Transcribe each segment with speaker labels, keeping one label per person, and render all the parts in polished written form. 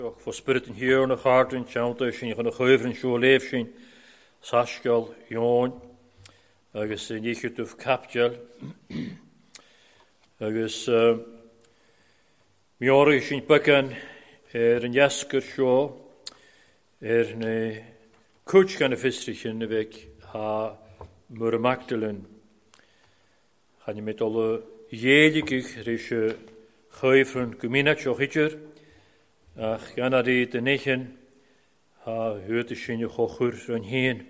Speaker 1: For spirit in hier na hart in chanta sin gan geuver in so leef sin saskal joon agus nichut of capjal agus miori sin pakan in jasker sho ne coach gan fistrichen vek ha mur Magdalen han je met alle jedigig rische geuveren gumina chochitjer ach gan die de negen ha hörte sin je chochur van heen.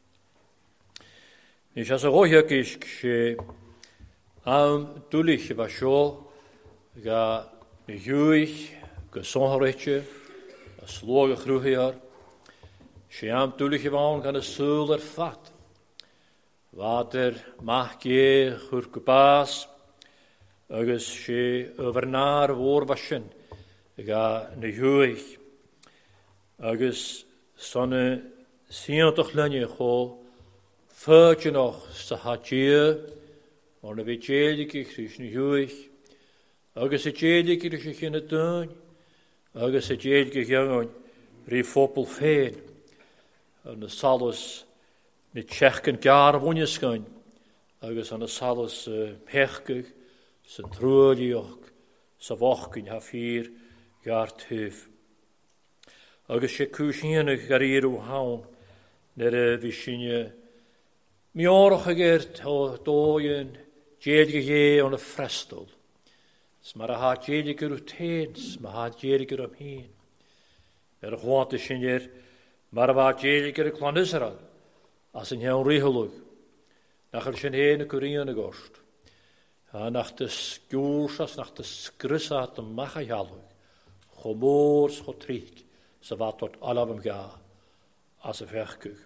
Speaker 1: Is as a rohjak is she am dulich was sho ga ne juich gesonretje a sloge groeheer she am dulich waan kan a suler fat water mag je gurkebaas agus she overnaar woor waschen ga ne juich agus sonne sientoch lanje go Furtje nog sa hatje, on a vitjelike Krishna juich, agus a jelike Krishna in a tuin, agus a jelike jongen rifopel feen, an a salus ne tjechen gar wonjeskein, agus an a salus pechkig, sa truolioch, sa wochkin ha 4 jaar tuf. Agus se kushiene gariru haun, nere vishinje, Miorach geert o dooien, jedige on a frestel. Smar a hat jedige routines, ma hat jedige op heen. A gwante sinjer, maar a jedige klan Israel, as in heun rihelug. Nach sin heen Korean gost. Nach de skjoorsas, nach de skrissat de machajalug. Chomoors chotrik, sa wat tot alabem ga, as a verkug.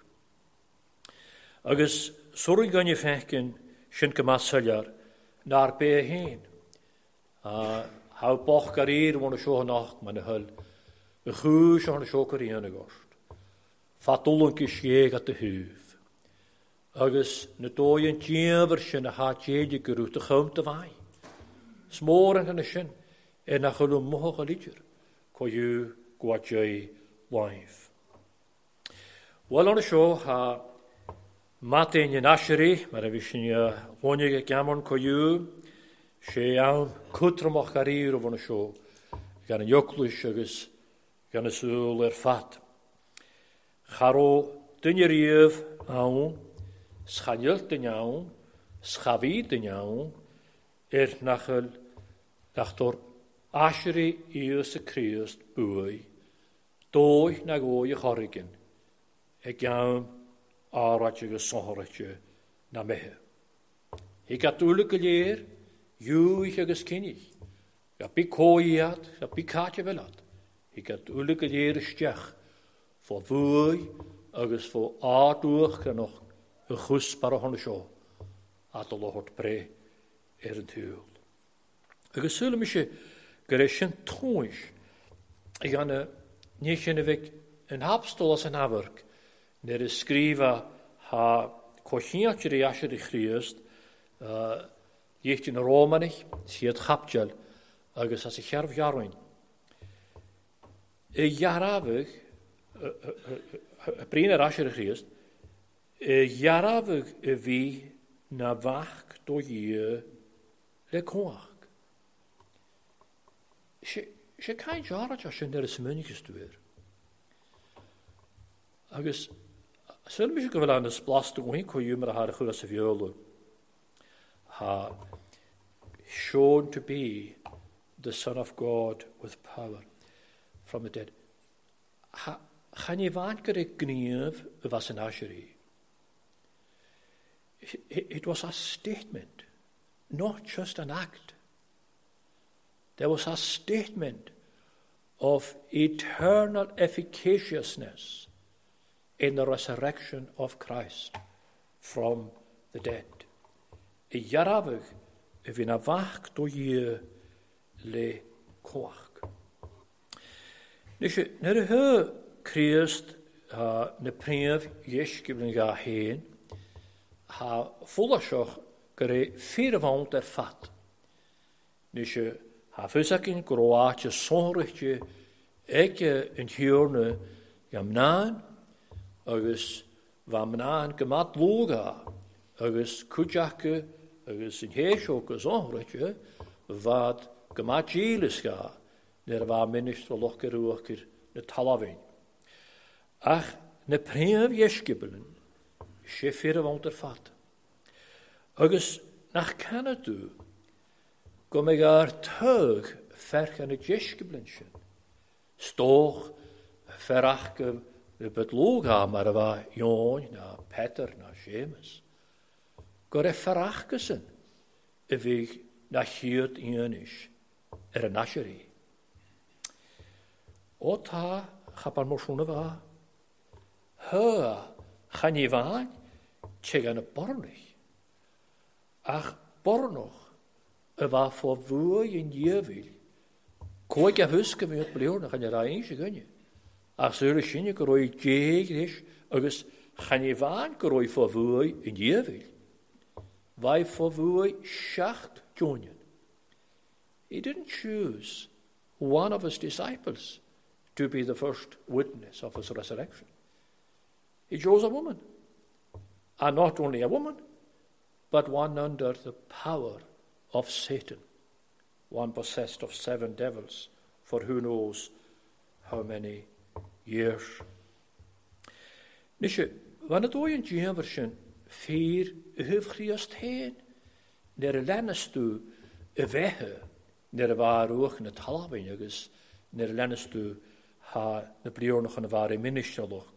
Speaker 1: Agus sorry gan je fechken sin gemasaljar naar be heen. Hou boch garir won scho nacht man hul. De goes on scho Korean gost. Fatulun kisje gat de huuf. Agus ne doyen tjever sin ha tjeje gerute gom te vai. Smoren gan sin en nach hul mo geliger. Ko you gwatjay wife. Wel on scho ha Martin in Asheri, maar we zien je wonige kamer koju, she aan kutromach garir of een show, gaan een joklush agus, gaan een sul fat. Garo dunjeriev aan, schanjelt den aan, schavi den aan, nachel, nachtor Asheri Ieuse Christ boei, dooi na goeie chorigen, gaan Aratje gesonretje na mehe. Ik had uurlijke leer, juich agus kinnig. Ja pikoi had, ja pikatje wel had. Ik had uurlijke leer stjach, voor woei, agus voor aardoeg kan nog een gusbare honde show. At alle hort pre een huil. Agus zullen me je gerechen toons. Ik ga niet in de week een hapstol als een hawerk. Nere skriva ha kochiatje jasje de Christ, jicht in Romanich, siet chapjal, agus as a cherf jarwin. Jaravig, prina rasje de Christ, jaravig wie na wach do je le koach. She kein jarat as in der smunniges duur. Agus Zullen we wel aan de splas te gaan, kon je maar haar goed als violen. Ha shown to be the Son of God with power from the dead. Gaan je wankere gniev was een asheri. It was a statement, not just an act. There was a statement of eternal efficaciousness in the resurrection of Christ from the dead. Jaravig, if in a wach do je le koach. Dus naar de heer Christ ne brev jeschgeblen ga heen, ha vollasjoch gere 400 ervat. Dus ha fusakin Kroatje sonrichtje Ek in hierne gamnaan, agus vamnaan gemat loga, agus kujake, agus in heeshokas onretje, wat gemat jieliska, der var minister lokkeroker de talavin. Ach, ne prev jeskibelen, schifere want er vat. Agus nach Canada, kom ik tug vergen het jeskiblenschen. Stoch verachke het loga, maar waar Jon, na Peter, na James. Gore verachkesen, ik na hiert ienisch, een nasjeri. Ota, gapar morsune wa. Hua, gaan je waan, tjegan een bornig. Ach, bornog, wa voor woe in jewil. Kooi je huske met bleurne, gaan je daar eentje gunje. Ach, zullen je koroi jeegrisch, agus gaan je waan koroi voor woe in jewil. Wij voor woe schacht jongen. He didn't choose one of his disciples to be the first witness of his resurrection. He chose a woman. And not only a woman, but one under the power of Satan. One possessed of 7 devils for who knows how many years. Nisje, wanneer het ooit een jeverschen 4 Christus heen, naar lennes toe wegge, naar waar ook in het halfwinniges, naar lennes toe ha de blioornigen waren ministerlog.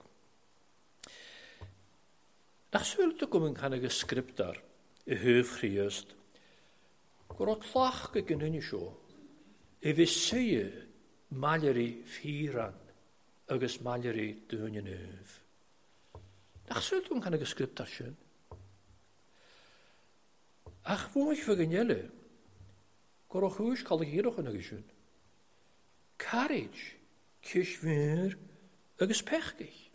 Speaker 1: Nach zullen te komen gaan een script daar, Christus. Gorot lach gegenun zo. We zien maleri 4 agus maleri 29. Nach zullen te gaan een script daar schön. Ach, wo ich vergenelle. Gorot huis kan ik hier nog een geschön. Courage, kishwir, agus pechig.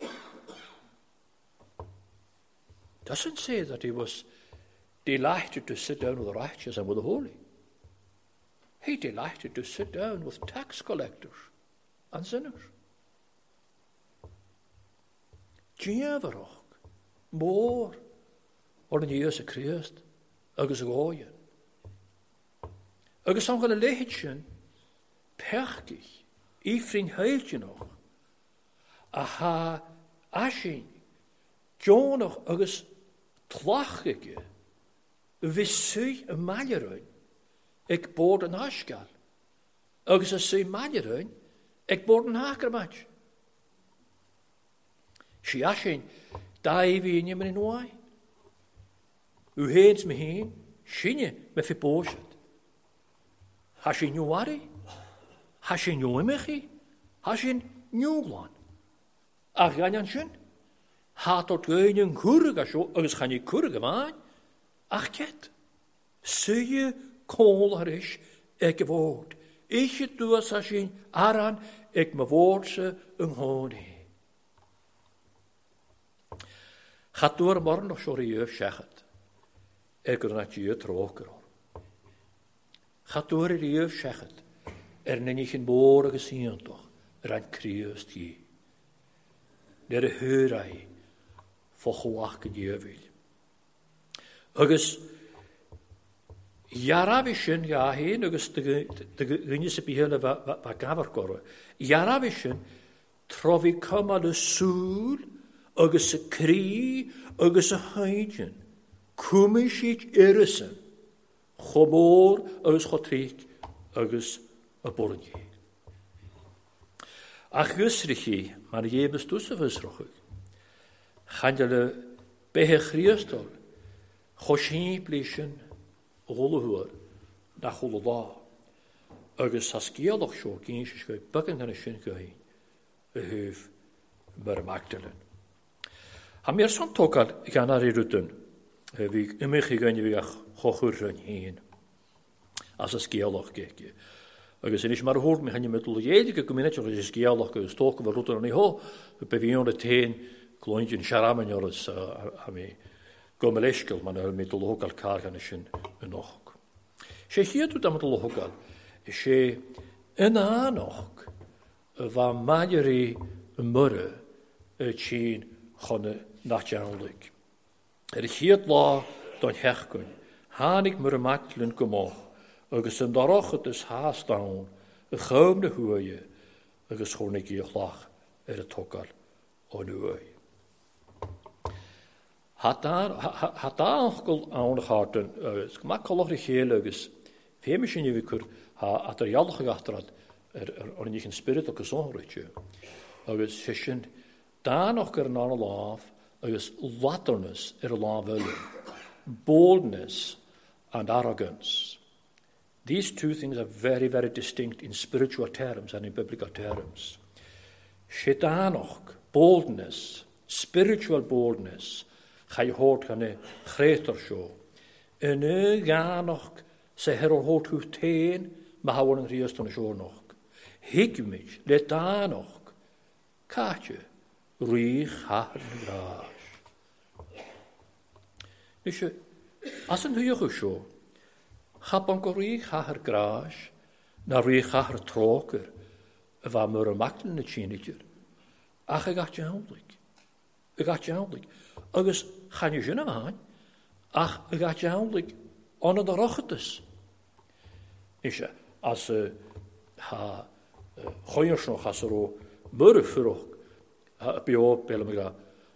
Speaker 1: Doesn't say that he was delighted to sit down with the righteous and with the holy. He delighted to sit down with tax collectors and sinners. Jeverach, more, or in Jezus Christ, agus gooien. Agus aan gaan leedjen, pechig, ifrin heiltje nog. Aha, ashin, Jonach agus tlachige, wissui een maljeruin, ik boord een haskal. Agus as sui maljeruin, ik boord een hakermatch. Si ashin, dai wie in je in waai. U heens me heen, sinje me verbooshet. Hashin nu wari, hashin nu imechi, hashin nu glan. Ach ganyan sin. Ha tot geunen kurga zo, agus gaan je kurga maan. Ach ket, zie je kolerisch, ik woord. Ik het doe als je aran, ik me woord ze een honing. Gaat door morgen nog zo jeuf zeggen. Ik er net je troker. Gaat door de jeuf zeggen. Niet in boren gezien toch, aan Christus je. De heurai. Voor gewacht jevel. Agus Jarabischen ja heen, agus de gunjese behele wat gaver korre. Jarabischen trof ik kom aan de soel, agus se krie, agus se heidjen. Kumischit erissen. Geboor, agus gotrik, agus a bornje. Ach gusrichi, maar jebes tussen visrochig. Gaan bij Christus, Goshin blischen, Rollehoer, naar Golda. Agus Haskielach zo, kindjes, bukken en een schinkein, heuf, maar Magdalen. Ham meer zo'n tokal gaan naar de ruten, wie immer gegaan wie Gochurren heen, als Haskielach kijk. Agus is maar hoort, me gaan je met de jedige community, als Haskielach gestoken, we roeten er niet ho, we bevinden het heen. Klontje sharamen joris ame gomeleskel man met de lokal karganishen nog. She hier doet dat met de lokal. She een nog va majorie murre tjien chonne nachjanlik. Hiet la don hechkun, hanig murre matlun gomoch, agus yn darochet is haast dawn, gom de hooie, agus chonig I lach y togal o'n hooie. Had daar onkel aan de harten, gemaakt kollig heel agus, femishin je wikur, had jallig achterad, on je spirit ook gezonritje. Agus session, daar nog een aan laaf, agus latterness laaf willen, boldness and arrogance. These two things are very, very distinct in spiritual terms and in biblical terms. Shedanoch, boldness, spiritual boldness, ga je hoort gaan een greter show. En nu ga nog ze herol hoort hoe teen, maar houden een riest van de show nog. Higmich, let daar nog. Kaatje, riech haar graas. Dus je, als een huige show, ga dan riech haar graas, naar riech haar troker, waar maar een makkelijke tjinetje. Ach, ik had je handelijk. Ik had je handelijk. Agus gaan je zinnen aan, ach, ik had je handelijk onder de rochetes. Is je, als gooiers nog, als er ook murf vroeg, bij jou, bij me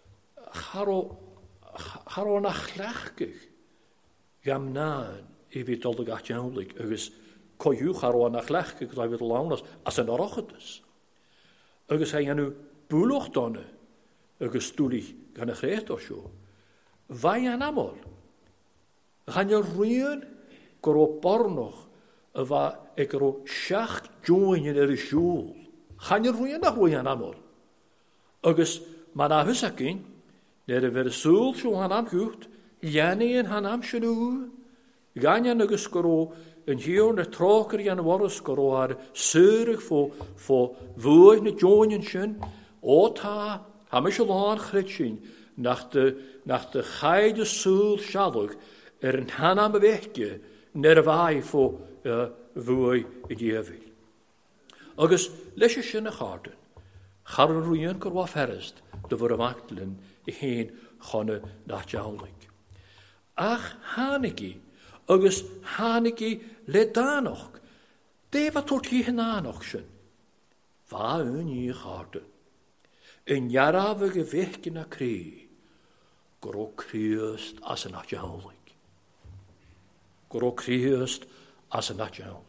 Speaker 1: ga naar glachtig, gam naan, ik weet al, ik had je handelijk. Agus, kon je ga naar glachtig, dat weet lang als een rochetes. Agus, hij je nu boelig donnen. Agus stoelig gaan een gerecht of zo. Wij aan allemaal. Gaan je ruien, koro pornog, waar ik er ook schacht join in de school. Gaan je ruien naar ruien aan allemaal. Agus, maar na husakin, de weer zult zo aan hem goed, jani en aan hem schenu. Gaan je nog koro een hier de troker jan worden koro haar zeurig voor woord niet joinen schön. Ota Ham is al chritsin nach de geide soel shalog een hanam bewegje nervai voor woei idevil. Agus lesje sinne harten. Garren ruien korwa verrest de voor wachtelen heen gonne nach jaulik. Ach haniki agus haniki let daar nog. De wat tot hier na nog schon. Waar een hier harten. Een jarave gewichtje naar kree. Gro kriest als een natje handelijk. Gro kriest als een natje handelijk.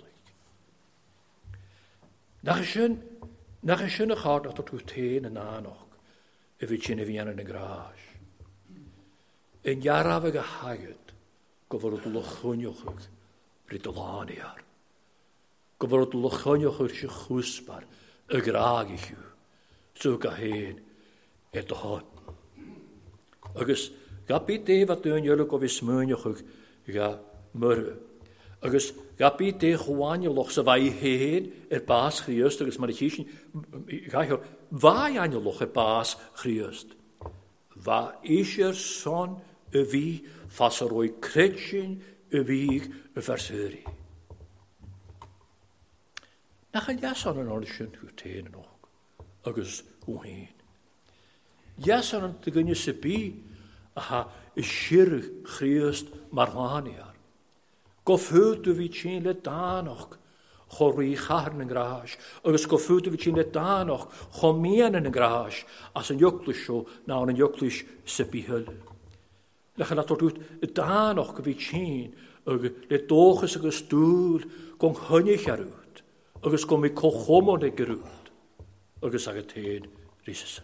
Speaker 1: Nach een schöne gaat dat tot goed heen en aan nog. Even tjene wie aan de graas. Een jarave gehaget. Gevor het lochonjochig. Ritolaniar. Gevor het lochonjochig je goesbaar. Een graagig u. Zo ga heen et de hout. Agus, ga piet wat doen jullie of is meunjig ga murre. Agus, ga piet gewoon je loch, ze wij heen baas Christus, agus maar de ga je waar aan je loch baas Christus. Waar is er zo'n wie vasseroi kretschen wie versuri. Nou gaan jij zo'n ordentje goed heen nog. Agus hoe heen. Ja, zo'n te kunnen se bij, is schirrig Christ marmaniar. Gofutu wie tjien let daar nog, chorri charnen graas. Agus gofutu wie tjien let daar nog, chomien graas, als een juklisch zo, nou een juklisch se bij hulle. Leggen dat tot uit, daar nog wie tjien, let doges een stoel, kom hunnig eruit. Agus kom ik kochomon eruit. Agus zeg het heen, riesen.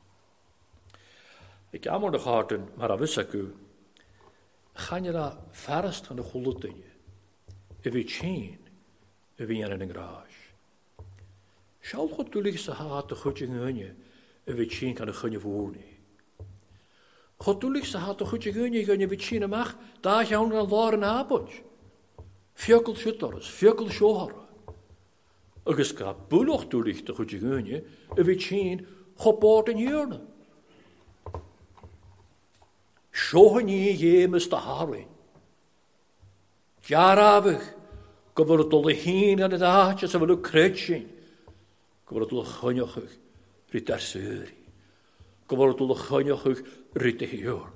Speaker 1: Ik jammer de harten, maar dat wist ik u. Ga je daar verst van de goede dingen? Wie tjeen, wie in een graas. Schal goed toelicht ze haat de goedje gunje, wie tjeen kan de gunje wonen. God toelicht ze haat de goedje gunje, wie tjeen mag, daar gaan we een laren abond. Vjökel schutters, vjökel schoharen. Agus ga boelig toelicht de goedje gunje, wie tjeen, geboord in jurnen. Schoen je jemes de haarwin. Jaravig, go wil het alle heen aan het haatje, ze willen kretschen. Gofod ôl chyniochwch ryd ar syri. Gofod ôl chyniochwch ryd y hiwr.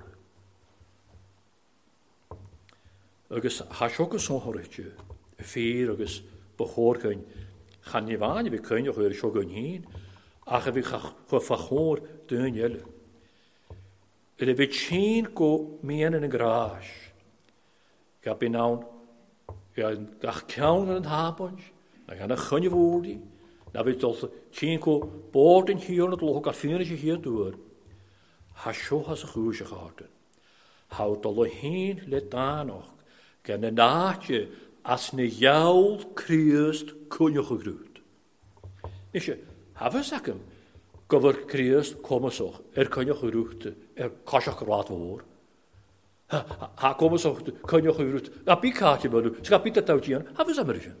Speaker 1: Agus hasiogus o'n horritio, y ffyr agus bachor chyn, chan ni fan i fi cynioch o'r siogun hyn, ach y fi chwffachor dyn ielu. Ydw fi tîn go mian yn y gras. Gab i nawn, gach cawn yn habons, na gan y chynnu fwrdi, na fi dolth tîn go bod yn hiwn at loch ar ffyn eisiau hir dŵr. Ha sio has y chwys y chardyn. Haw dolo hyn le danoch, gan y natio as na iawl criast cwnioch y grwyd. Nisio, hafys ac gofod criast comasoch cynioch y grwyd, casiach rad fawr. Ha comasoch cynioch y grwyd, a bi cati bwyd, sy'n gael byd a dawdian, hafys Amerisian.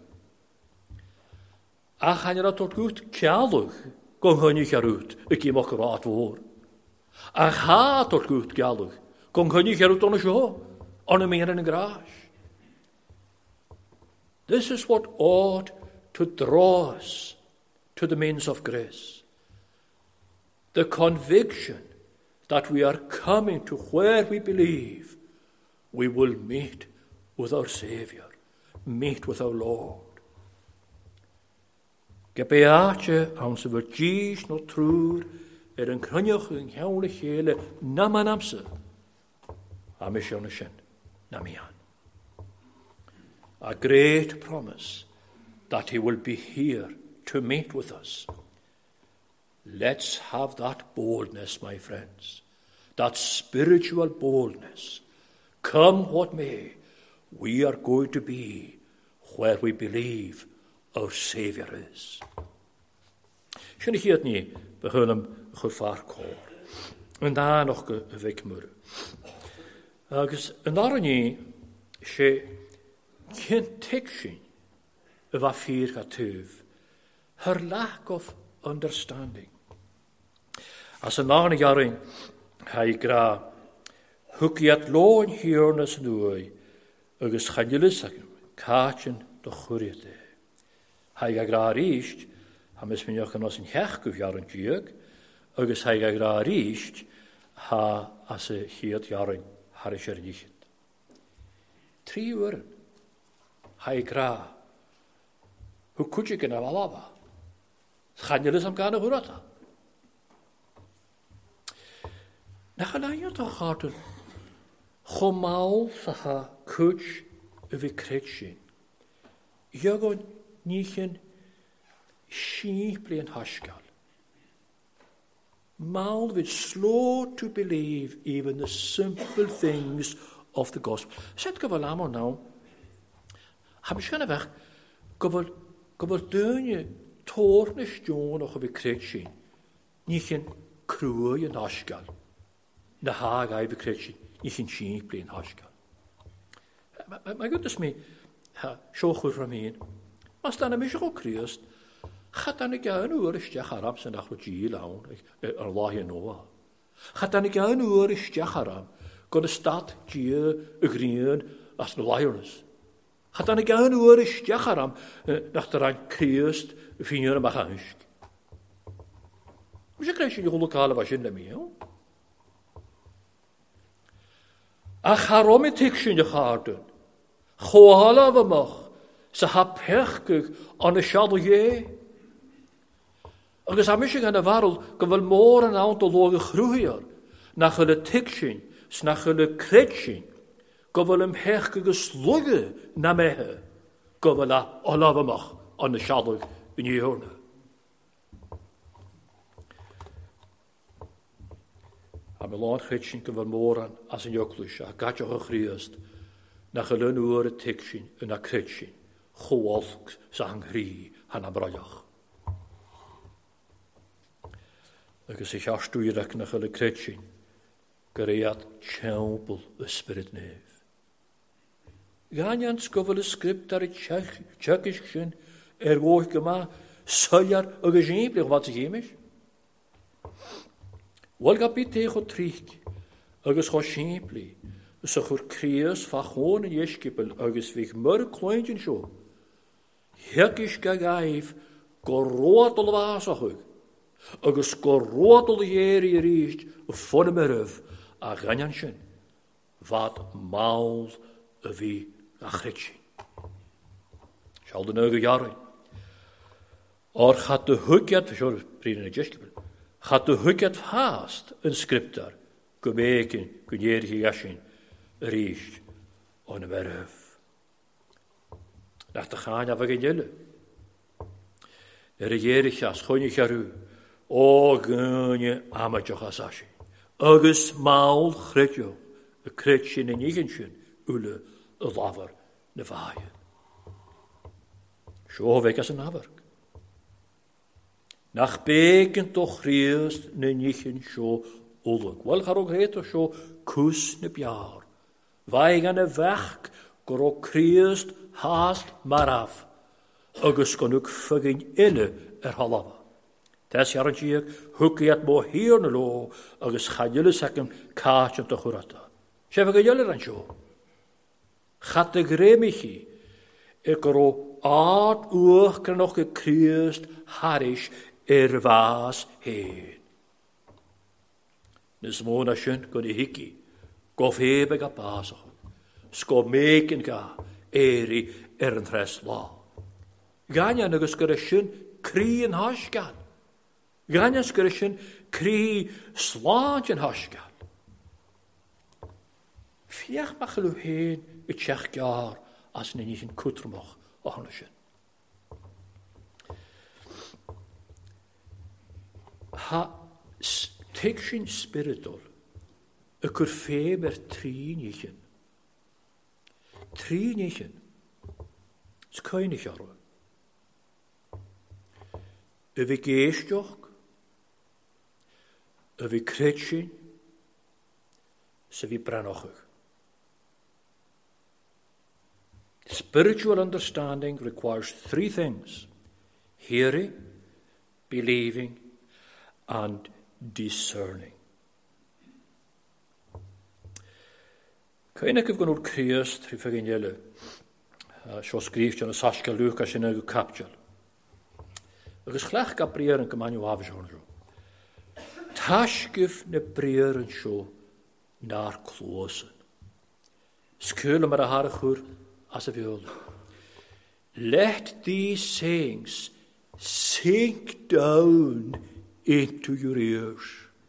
Speaker 1: A chanel at o'r gwyd cialwch, gong hynnych ar rwyd, y gymach rad fawr. A chat o'r gwyd cialwch, gong hynnych ar rwyd o'n y sio, o'n y mian yn y gras. This is what ought to draw us to the means of grace. The conviction that we are coming to where we believe we will meet with our Saviour, meet with our Lord. Gebeatje aan ze vergies no trúr een crunioch yn hiawle chele naman amse. Amisjon sin, namian. A great promise that he will be here to meet with us. Let's have that boldness, my friends, that spiritual boldness. Come what may, we are going to be where we believe our Saviour is. Sian ich hiad ni, behullam chwrfar cor. Yn da noch y fig mwr. Agus yn ar ni, se cyn ticsyn y fa ffyr gatuf, her lack of understanding. As yn ar ni garin, hai gra, hwgiad lo'n hiornas nwy, agus chanilus ac cachin do chwriad e. Hai gra rist, ha mis minioch yn os yn hech gyf yn diog, agus hai gra rist, ha as y hiad jarin har eisiau nichyd. 3 wyrn, hai gra, hw cwtsi gyda falaba, chanilus am gan y hwrata. Na chalaio to chardyn, chomawl sa ha cwtsi y fi credsin. Iagon nichen sheeply and hashgal. Maul with slow to believe even the simple things of the gospel. Zet gyfal amor now. Ham ich gan weg gyfal dynnu tornes John och vi kretsin. Nichen krui and hashgal. Na hag I vi kretsin. Nichen sheeply and hashgal. My goodness me. Siochwyr from hyn. Mas dan y mis o Christ, chatan y gael nhw ysdiach aram sy'n achlo gi lawn, ar lahi yn oa. Chatan y gael nhw ysdiach aram, gwn y stad gi y gryn as na lairnus. Chatan y gael nhw ysdiach aram, nach dar ein Christ ffynir am achansk. Mis y greis yn ychol o cael y fasyn na mi, A charom y tig sy'n y chardyn. Chwala fy moch, sa ha pechgych an y siadw ie. Agus am eisiau gan y farol, gyfal môr yn awnt o log y chrwyar, nach yl y tigsyn, snach yl y credsyn, gyfal ym pechgych y slwge na mehe, gyfal a olaf ymach an y siadw yn ei hwrna. Am y lawn credsyn gyfal môr an as yn ioglwys, a gadioch y chriast, nach yl yn ŵr y tigsyn yn a credsyn, chwolch sa hangri han am braiach. Agus ich astwyr ac nach yl y credsyn, gyreiad tjawbl ysbryd nef. Ganian sgofol y sgript ar y tjagis sy'n gwoch gyma syliar y gysimblich wat sy'n gymish. Wel gabit eich o trig, agus cho simbli, ysach o'r crias fachon yn iesgybel agus fych myr cloentyn sio. Hegis gagaif go ródol bhás a chuig, agus go ródol dhéir I ríist fóna maribh a ghanan sin, bhad máil a bhí a chrit sin. Seall den go jarrain. Or chat de hugiad, sure brín na gisgibel, chat de hugiad fast yn scriptar, gymegin, gwneir hi gasin, ríist o'n y merhef. Nach de chan af ag yn y dierich as chwnig arw, o gynnu amadioch as asin. Agus mawl chredio, y cred sy'n yn igyn sy'n, ule y lafar na faen. Sio vegas yn afarg. Nach begen toch riest na nichen sio ulig. Wel charog reto sio kus na biar. Vaig an y vech goro kriest haast maraf. Agus gan ook fygin ille halafa. Tes jaran sieg hukiat mo hier na lo agus chadjule sekem kaatjan te churata. Sef ag jylle ran sio. Chat de gremichi goro aad uach kan nog gekriest harish vaas heen. Nes mona sjön go de hiki, gof hebe ga pasach, sko meken ga eri en rest la. Ganja negus gare sjön kri en haskan. Ganja skare sjön kri slaantjen haskan. Fiach machelu heen het sjech jaar as ne niet in kutrmach ahnesjen. Ha tek sin spiritol y cwrfeb tri nichen. Tri nichen. Sgwynig arw. Y fi geistioch, y fi credsin, sy fi branochig. Spiritual understanding requires three things: hearing, believing, and discerning. Cain ag gyfgwn o'r Christ rhi ffagin jelle. Sio sgrif jan y Sascha Lucas yn ag capdial. Agus chlech ga briar yn gymanio afis hwn sio. Tasgif na briar yn sio na'r closen. Sgwyl am ar a harachwr as a fiol. Let these sayings sink down into your ears.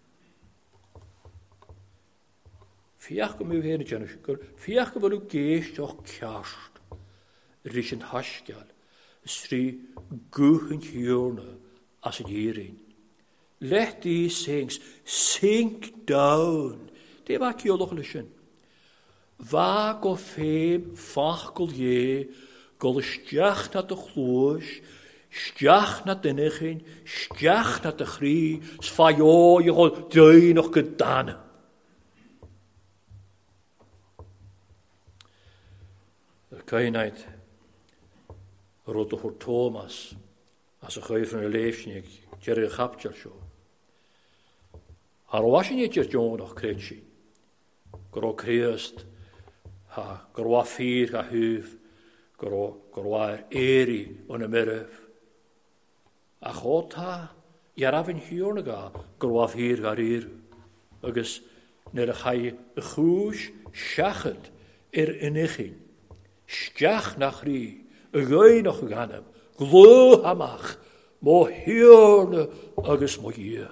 Speaker 1: Fiach go mw hyn y janus, fiach go fel yw geist o'ch ciast, rys yn hasgial, sri gwhyn hiwrna as yn hirin. Let these sayings sink down. De va kiolog lysyn. Va go feem fachgol je, gol ysdiach na dy chlwys, stiach na dynnychyn, stiach na dy chri, sfaio i gol dwy noch gydana. Yr cainaid rwyd o hwr Thomas, as y chwyf yn y leifsnig, Jerry Chapchal sio. Ar o wasyn i dyr John o'ch credsi, gro Christ, gro a ffyr a hyf, gro a'r eri o'n y myrf. A chota, iar afyn hiwr na ga, gro a ffyr ga'r i'r. Agus, nid a chai y chwys siachyd unichin. Stiach na chri, y gwy noch ganam, glw hamach, mo hiwr na agus mo hier.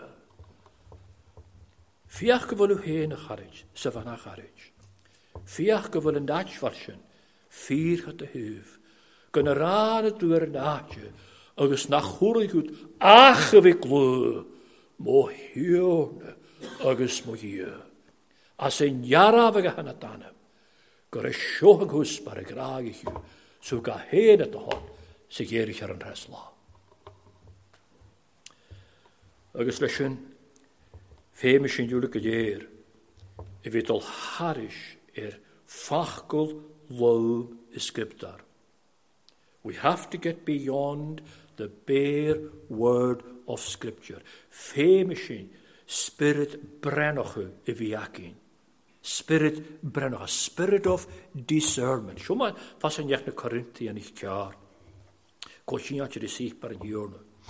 Speaker 1: Fiach gyfol yw hen y charage, sef anna charage. Fiach gyfol yn datchfarsyn, ffyr at y hyf. Gyn y rhan y dwyr yn atio, agus na chwrig hwyd ach y fi glw, mo hiwr agus mo hier. As yn iaraf ag a hana danam, gyr y sioch ag hwsbar y graag i hiw, so ga hen at y hon, sy'n geirich ar yn resla. Agus lysyn, fem sy'n diwlig y dieir, y fyd ol harish fachgol low scriptar. We have to get beyond the bare word of scripture. Fem sy'n spirit brenochu y fiacin. Spirit brenochu, spirit of discernment. Siw ma fas yn iach na Corinthi yn eich ciar. Gosyn iach yr ysig bar yn hiwrna.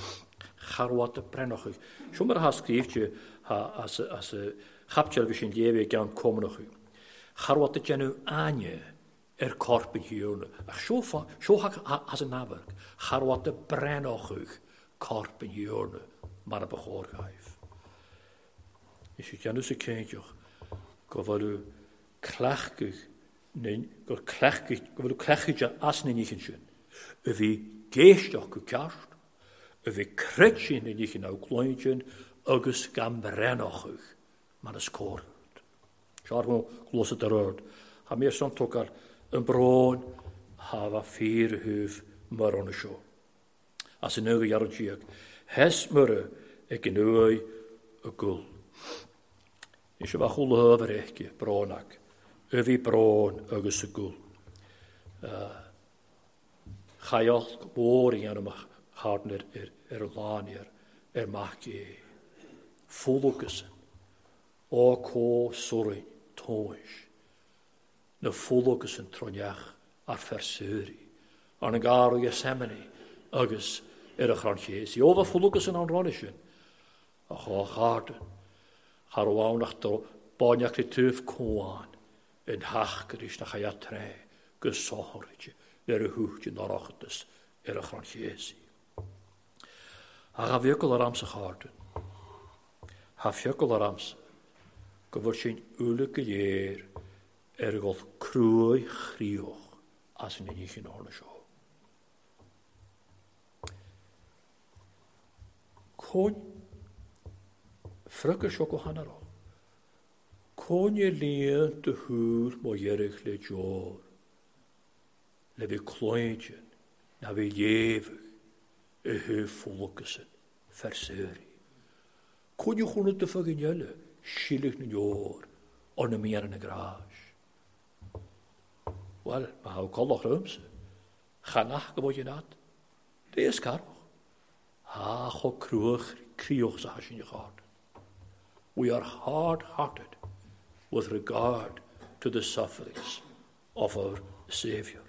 Speaker 1: charwad y brenoch. Siw mae'r hasgrif ti as y chaptel fy sy'n lefi gan comnoch. Charwad y genw anye corp yn hiwn. Ach sio hag as y nafarg. Charwad y brenoch corp yn hiwn. Mar y bachor gaif. Is y genw sy'n ceinioch. Gofalw clachgych. Gofalw clachgych as nyn i'ch yn sy'n. Y fi geistioch gwycast. Y fi cretsin yn i'ch yn awgloedyn. Agus gan brenoch mar y sgorwyd. Siar hwn glosod yr ord. Ha mi eson togar yn bron hafa 4 hyf myr o'n y sio. As yn yw'n ar y diag. Hes myr ag yn yw'n y gwl. Eisiau fach hwyl hyfer eich bron ag. Yfi bron agos y gwl. Chaiol bor i anam harn lan mach i. Fwlwgysyn. O co sori toes. Na fwlwgysyn troniach ar fersuri. Ar yn garw Iesemene agos y chranchies. I ofa fwlwgysyn a'n ronisyn. A cho charden. Charwawnach do boniach li tyf cwan. Yn hachgyrys na chaya tre. Gysohoryd. Y hwch yn orochdys y chranchies. A gafiogol ar amser charden. Hafiogol ar amser. Gyfod sy'n ulig y leir godd crwy chrioch as yn unig yn orna sio. Cwn ffrygr sio gwahanol. Cwn i lien dy hwyr mo ierych le jor. Le fi cloedyn na fi liefig y hyf ffwlwgysyn fersuri. Cwn i chwnnw dy ffygyn iele. Silig yn jor, ond y miar yn y gras. Wel, mae haw colloch rhywms. Chanach gyfod yn ad. De ysgarwch. Ach o criwch sa hasyn i'ch hard. We are hard-hearted with regard to the sufferings of our Saviour.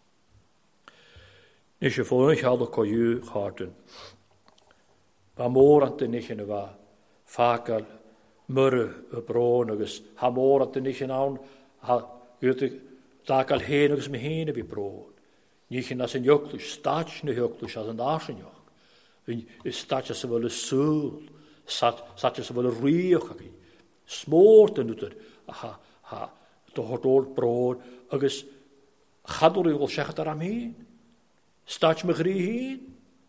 Speaker 1: Nes y ffwrdd eich halwch o yw harden. Ba môr ant yn eich yn y fa. Fagal myrr y bron agos ha môr at yn eich yn awn ha gyrdig dagal hen agos me hen y fi bron. Nich yn as yn jöglwys, stach na jöglwys as yn as yn jög. Y stach as y fel y sŵl, stach as y fel y rioch ag i. Smort yn ydyn, ha dohord o'r bron agos chadwr i'w siachad ar am hen. Stach me gri hen.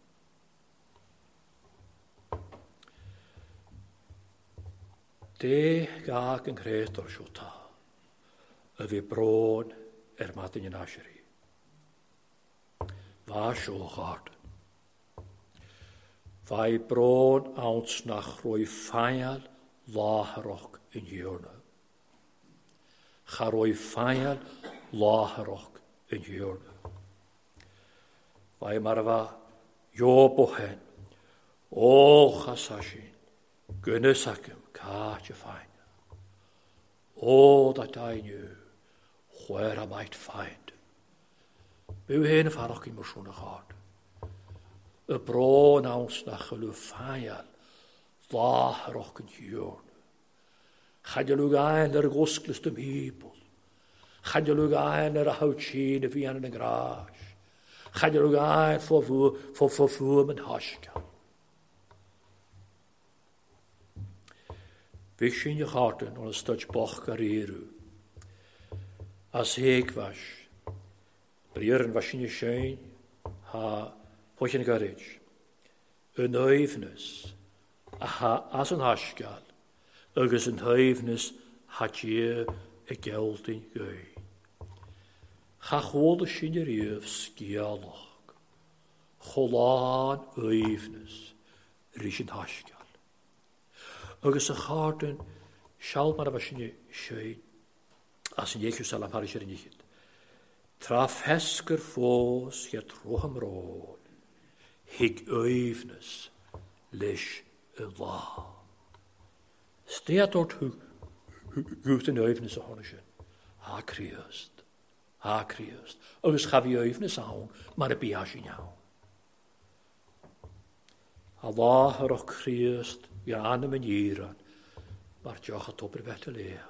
Speaker 1: De gag yn gret o'r sio ta. Y fi bron madyn yn aseri. Fa sio gard. Fa i bron awns nach roi ffaial laharok yn hiwrna. Cha roi ffaial laharok yn hiwrna. Fa i marfa jobohen. O chasasin. Gynnes acym. Kaart je fijn. O, dat hij nu, waar hij mij fijn. Bij heen of haar ook in mijn schoenen gaat. Een brood ons naar geloof fijn. Daar er ook een jurn. Ga je lug aan naar de gosklust om hiepel. Ga je lug aan naar de houtschien via een gras. Ga je lug aan voor mijn haschka. Bysyn je harten on een stuk boch gariru. As heek was, brieren was je schein, ha pochen garage. Een huivnis, ha as een haskal, agus een huivnis had je een geld in gei. Ga goede shinerief skialog, cholaan huivnis, rishin haskal. Agus y charden, sial mar a fasyn i sioi, as yn iechw salam haris ar ynnychyd. Traf hesgyr ffos i'r troham rôn, hig oefnus, leis y la. Stead o'r gwt yn oefnus o honna sy'n, ha criast. Agus chafi oefnus awn, mar y bias yn iawn. a láthar o'ch Christ i anam yn íran, mar diolch at ober beth y lea.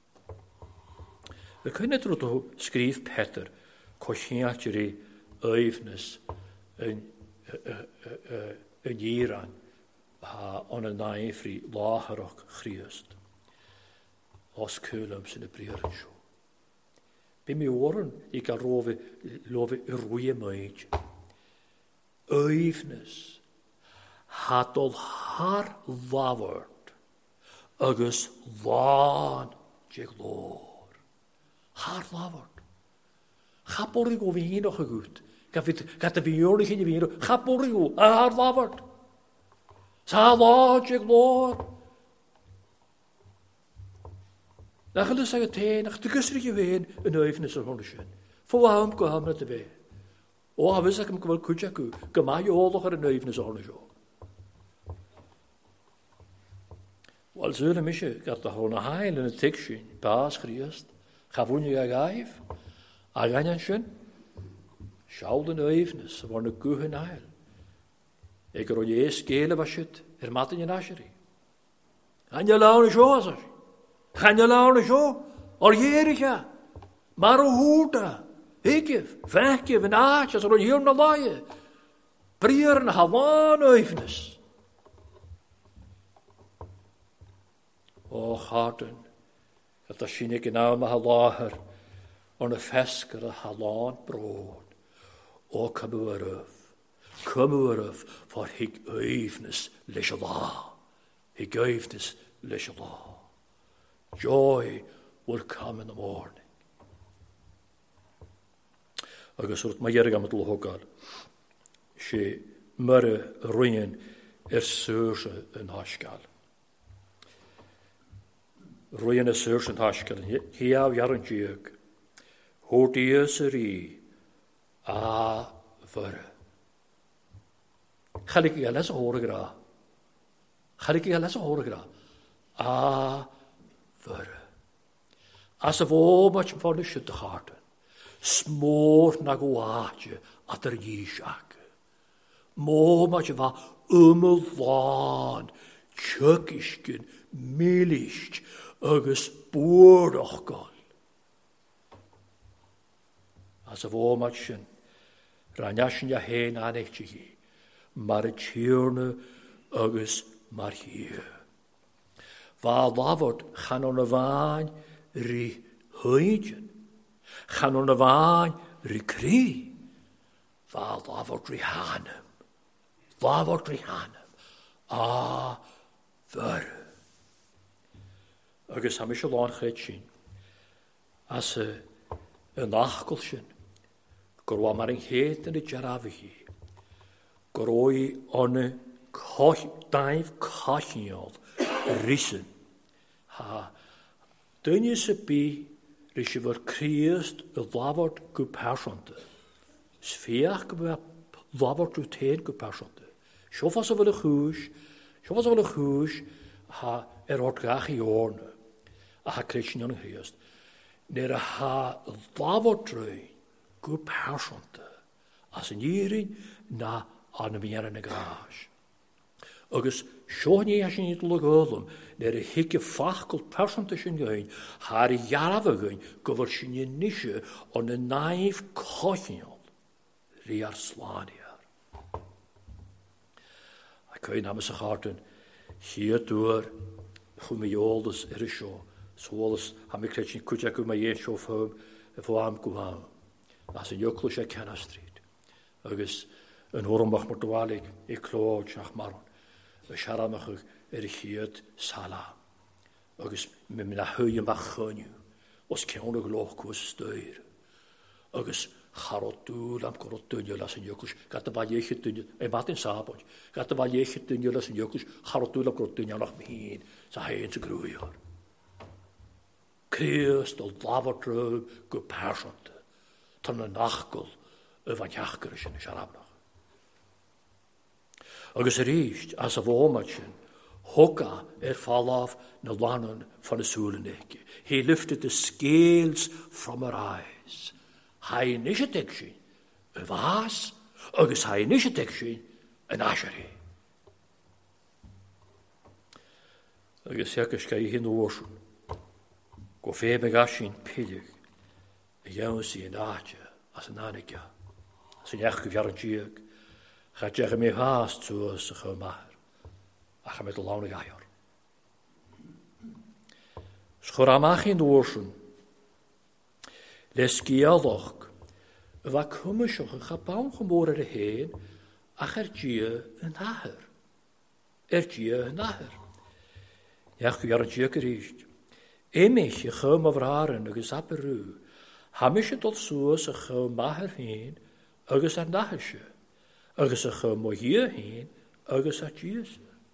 Speaker 1: Y cynnydd drwy o sgrif Peter, cochiat i'r oefnus yn íran, on y naifri láthar o'ch Christ. Os cwlym sy'n y bryr yn siw. Be mi oren I gael lofi y rwy ymwyd. Oefnus hadol har laford agos lan jeglor. Har laford. Chaborig o fi hyn o'ch y gwyd. Gata fi orig hyn I fi hyn o'ch. Chaborig o har laford. Sa lan jeglor. Nach ylus ag y te, nach dy gysrig I fe'n yn oefnus o'r hwn ysyn. Fo am gwaham na dy fe. O hafys ac am gyfal cwyd ac yw, gymau olwch ar yn oefnus o'r hwn ysyn. Wel, sy'n am eisiau, gada hwn a hael yn y tig sy'n, bas Christ, chafwn I ag aif, ag angen sy'n, siawl yn oefnus, a fo'n y gwhyn hael. Eg yr o'i eis gael y fasydd, matyn yn aseri. Anya lawn y sio asar. Gaan je laune zo? Al jerige. Maar hoe hoorde? Hikif, vekif en aatjes, al hier naar laaie. Prieren hawan oefnes. O harten, dat is zien ik nou met halager, on een vesker de halaan brood. O kom we eraf, voor hik oefnes lesje la. Hik oefnes lesje la. Joy will come in the morning. Agus wrth mae ierig am y dlwhogar, si myre rwy'n sŵrs yn hasgal. Rwy'n sŵrs yn hasgal, hiaw iawn diog, hwrt ies yr I, a fyr. Chalig I gael o hwr y gra. Chalig I gael o hwr y gra. A fyr. As y fo mach yn ffordd sydd ych hartan. Smór na gwaadje at er jísak. Mó mach va umulvan, tjökisken, milist, agus búrdochgal. As a fó machin, ranjasin ja hen anechtigi, mar tjörne agus mar hier. Va lavort gaan on vaan ri huidjen. Gaan on vaan ri kri. Va lavort ri hanem. Lavort ri hanem. A ver. Agus ham isio lôn chred sin. As een nachgolsyn. Gorwa mar yn het yn y jarafihi. Goroi onne daif cachniol risen. Ha, dyn se bi rysio fyr Christ y laford gwpersonte. Sfiach gyda laford drwy ten gwpersonte. Siofas o fel y chwys, ha ordrach I orne. A ha Christian yn Christ. Ner a ha laford drwy gwpersonte. As yn irin na an y miar yn y gras. Agus sio'n I asyn I dlwg olwm, ner y hig y ffachgol personte sy'n gyn, har I jaraf y gyn, gyfer sy'n I nisio o'n y naif cochiol, ri ar slaniar. Ac ein am ysach hartyn, hier dŵr, chwm I oldys y sio, solis ham I credyn cwtio gwm I ein sio ffwm, y fo am gwam. As yn ywclwys e Cenastrid. Agus yn hwrwmbach mor dwalig I clod siach maron. Y siaramach I chiad sala. Agus mi na hwy yn bach chyniw. Os cewn y gloch cwys styr. Agus charod dŵl am gorod dynio las yn ywclwys. Gata ba iechyd dynio. Ein bat yn sabod. Gata ba iechyd dynio las yn ywclwys. Charod dŵl am gorod dynio nach mi hyn. Sa hen sy'n grwyar. Christ o lafod drwg gwpersonte. Tan y nachgol y fan iachgar ysyn y siaramach. Agus ríist as a bhómatsin, hoga fallaf na lanan van de soeleneke. He lifted the scales from her eyes. Hij nisjetek sin, a vas, agus hij nisjetek sin, an asheri. agus seachas ga I hyn orswn. Go fe me gas sy'n pilig. Y iawn sy'n aatio as yn anigio. Sy'n eich gyfiar yn diog. Cha diag y mi has tŵs ych o mahar. A cha med lawn y gaior. Sgwr amach i'n orswn. Les gialoch. Y fa cwmysioch yn chabawn chymor ar y hen. Ach dia yn ahar. Dia yn ahar. Iach gyfiar yn diog yr eist. Emich y chym o fraren agos aberw. Hamish y dod sŵs y chym mahar hen agos ar nahysio. Agos y chym o hir hen agos ar dias.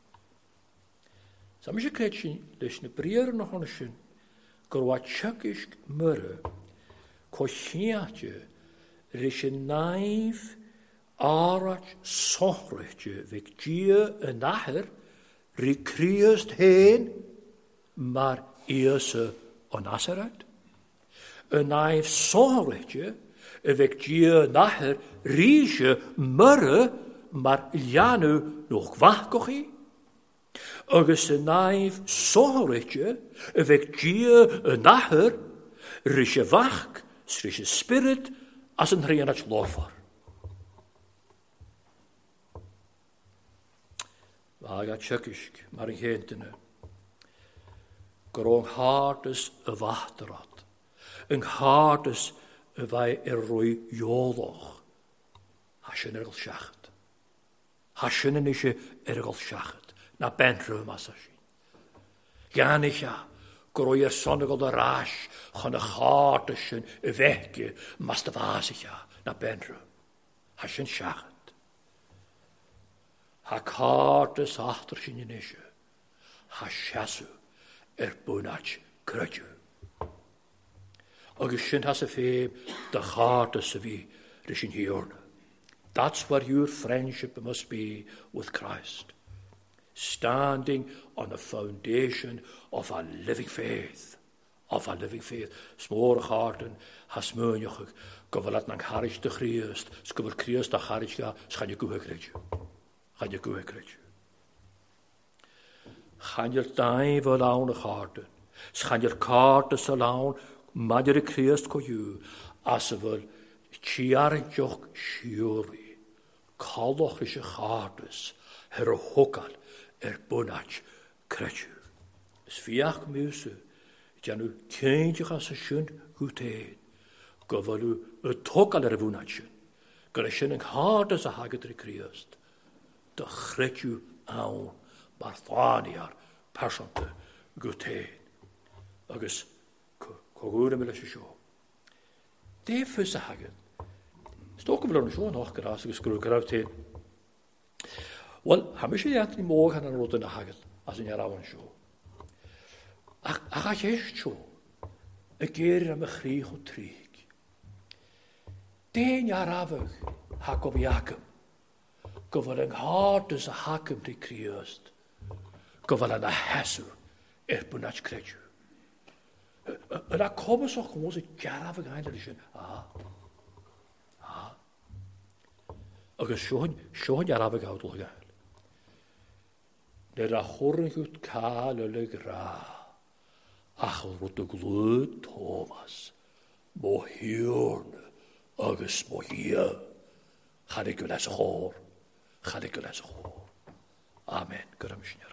Speaker 1: Sam eisiau credu sy'n leis na briar yn ohon sy'n gyrwa tsygisg myra co chiatio rys y naif arach sohrytio fyg dia y nahar ry criast hen mar Iese o Nazareth. Y naif sohrytio fyg dia nahar rysio myra mar lianw nog wachgoch I. Agus y naif sohrytio fyg dia nahar rysio wach rysio spirit as yn rhianach lofor. Vaga tjökisk, maar in gentene. Grong hartes y wachterad. Yn hartes y fai roi joloch. Hasyn ergol siachat. Hasyn yn eisiau ergol siachat. Na benrwm as asyn. Gan eich groi sonigol y ras. Chan y hartes yn y fechge. Mas dy fas eich na benrwm. Hasyn siachat. Ha cartas achter sy'n yn eisiau. Ha siasw bwnach crydw. Agus sy'n has y ffeb dy cartas y fi rys yn hiorna. That's what your friendship must be with Christ. Standing on the foundation of a living faith. Of a living faith. Smór harten has mwynioch gyfalat nang harich dy Christ. Sgyfyr Christ dy harich ga schan y gwyh crydw. Gaan je goeie krijgen. Gaan je tijd voor laun de harten. Gaan je kaarten zo laun. Maar je Christ ko je. Als ze wel tjaartjoch sjuuri. Kaldochrische hartes. Hokal bonnach krijgen. Dus viak muze. Janu kindje als ze schön goed heen. Govalu het hokal vunatje. Greshen een hartes a hagetri Christ. De chretju awn barthaniar persante gutein. Agus cogwr ymwneud eisiau sio. De ffys a hagen. Stoc yn fyrwyn sio yn hoch gras agus grw graf tein. Wel, ham eisiau iat ni môg han yn rwyd yn a hagen as yn iar awan sio. Ach ach eich sio y gerir am y chrych o trig. Den iar afag hagob iacym. Gofal yng nghartas a hacym di Christ. Gofal yn a hesw bwnach credw. Yna cobos o'ch gwrs y garaf yng Nghael ysyn. Agus sio'n garaf yng Nghael Gael. Nid a chwrn hwt cael y gra. Ach oedd rwyd y glwyd Thomas. Mo hiwrn agus mo hir. Chanig yn es chor. Chadig yn es chor. Amen. Gyda mysyn